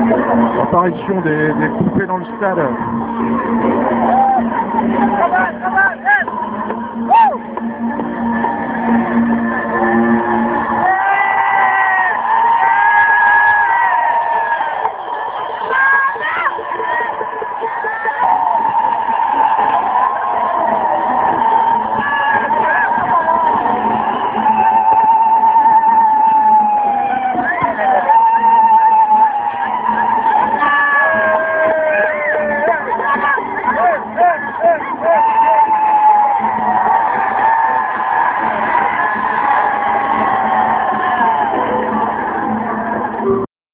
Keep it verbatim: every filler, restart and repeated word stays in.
Apparition des, des poupées dans le stade. Travaille, travaille,